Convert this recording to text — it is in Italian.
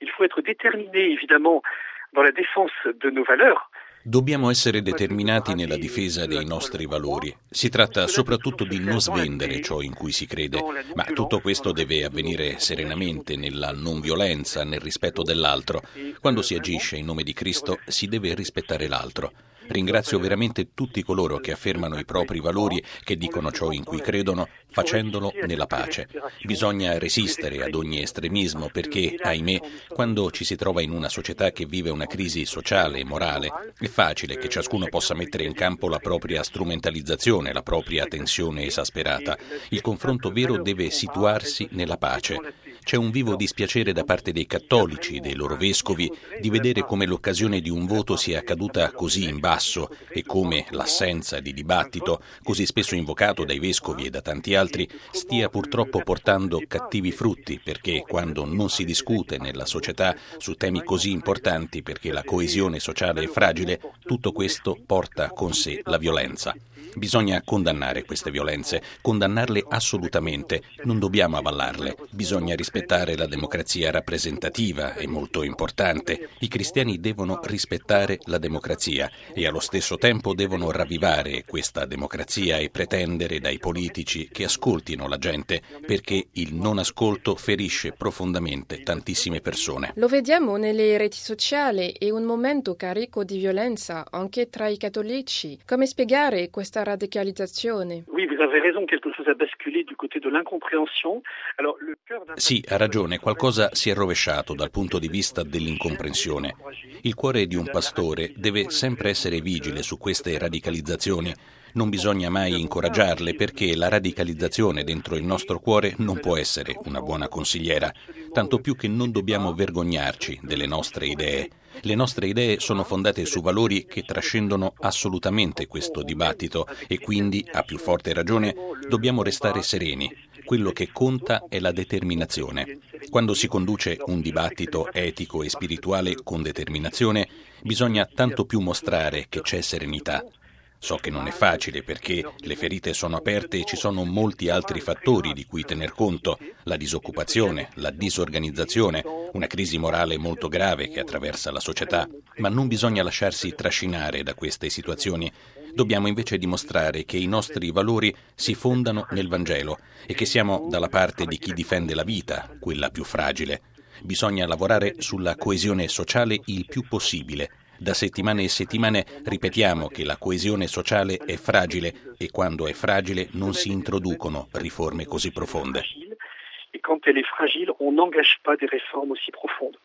Il faut être déterminé évidemment dans la défense de nos valeurs. Dobbiamo essere determinati nella difesa dei nostri valori. Si tratta soprattutto di non svendere ciò in cui si crede, ma tutto questo deve avvenire serenamente, nella non violenza, nel rispetto dell'altro. Quando si agisce in nome di Cristo si deve rispettare l'altro. Ringrazio veramente tutti coloro che affermano i propri valori, che dicono ciò in cui credono, facendolo nella pace. Bisogna resistere ad ogni estremismo perché, ahimè, quando ci si trova in una società che vive una crisi sociale e morale, è facile che ciascuno possa mettere in campo la propria strumentalizzazione, la propria tensione esasperata. Il confronto vero deve situarsi nella pace. C'è un vivo dispiacere da parte dei cattolici, dei loro vescovi, di vedere come l'occasione di un voto sia caduta così in basso e come l'assenza di dibattito, così spesso invocato dai vescovi e da tanti altri, stia purtroppo portando cattivi frutti, perché quando non si discute nella società su temi così importanti, perché la coesione sociale è fragile, tutto questo porta con sé la violenza. Bisogna condannare queste violenze, condannarle assolutamente, non dobbiamo avallarle. Bisogna rispettare la democrazia rappresentativa, è molto importante. I cristiani devono rispettare la democrazia e allo stesso tempo devono ravvivare questa democrazia e pretendere dai politici che ascoltino la gente, perché il non ascolto ferisce profondamente tantissime persone. Lo vediamo nelle reti sociali, è un momento carico di violenza anche tra i cattolici. Come spiegare questa radicalizzazione? Oui, vous avez raison, quelque chose a basculé du côté de l'incompréhension. Alors, le cœur d'un... Sì, ha ragione, qualcosa si è rovesciato dal punto di vista dell'incomprensione. Il cuore di un pastore deve sempre essere vigile su queste radicalizzazioni. Non bisogna mai incoraggiarle perché la radicalizzazione dentro il nostro cuore non può essere una buona consigliera, tanto più che non dobbiamo vergognarci delle nostre idee. Le nostre idee sono fondate su valori che trascendono assolutamente questo dibattito e quindi, a più forte ragione, dobbiamo restare sereni. Quello che conta è la determinazione. Quando si conduce un dibattito etico e spirituale con determinazione, bisogna tanto più mostrare che c'è serenità. So che non è facile perché le ferite sono aperte e ci sono molti altri fattori di cui tener conto, la disoccupazione, la disorganizzazione, una crisi morale molto grave che attraversa la società, ma non bisogna lasciarsi trascinare da queste situazioni. Dobbiamo invece dimostrare che i nostri valori si fondano nel Vangelo e che siamo dalla parte di chi difende la vita, quella più fragile. Bisogna lavorare sulla coesione sociale il più possibile. Da settimane e settimane ripetiamo che la coesione sociale è fragile e quando è fragile non si introducono riforme così profonde. Et quand elle est fragile, on n'engage pas des réformes aussi profondes.